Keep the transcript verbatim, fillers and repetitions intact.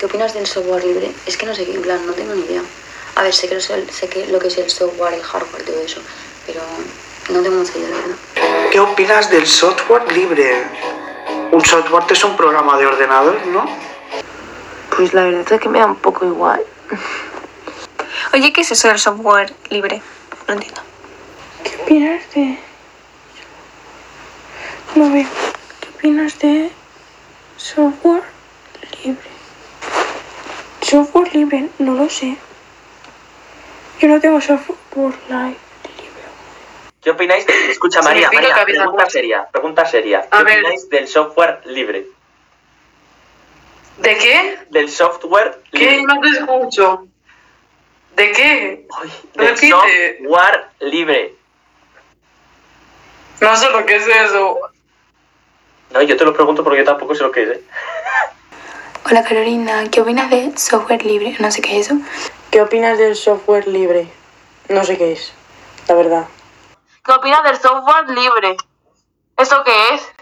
¿Qué opinas del software libre? Es que no sé, en plan, no tengo ni idea. A ver, sé que, sé, sé que lo que es el software, el hardware, todo eso, pero no tengo mucha idea, la verdad. ¿Qué opinas del software libre? Un software es un programa de ordenador, ¿no? Pues la verdad es que me da un poco igual. Oye, ¿qué es eso del software libre? No entiendo. ¿Qué opinas de...? No veo. ¿Qué opinas de software libre? Software libre, no lo sé. Yo no tengo software libre. ¿Qué opináis de... Escucha, María, María, que pregunta había... seria, pregunta seria. ¿Qué A ver. opináis del software libre? ¿De qué? Del software libre. ¿Qué? No te escucho. ¿De qué? Ay, del Repite. software libre. No sé lo que es eso. No, yo te lo pregunto porque yo tampoco sé lo que es, ¿eh? Hola Carolina, ¿qué opinas de software libre? No sé qué es eso. ¿Qué opinas del software libre? No sé qué es, la verdad. ¿Qué opinas del software libre? ¿Eso qué es?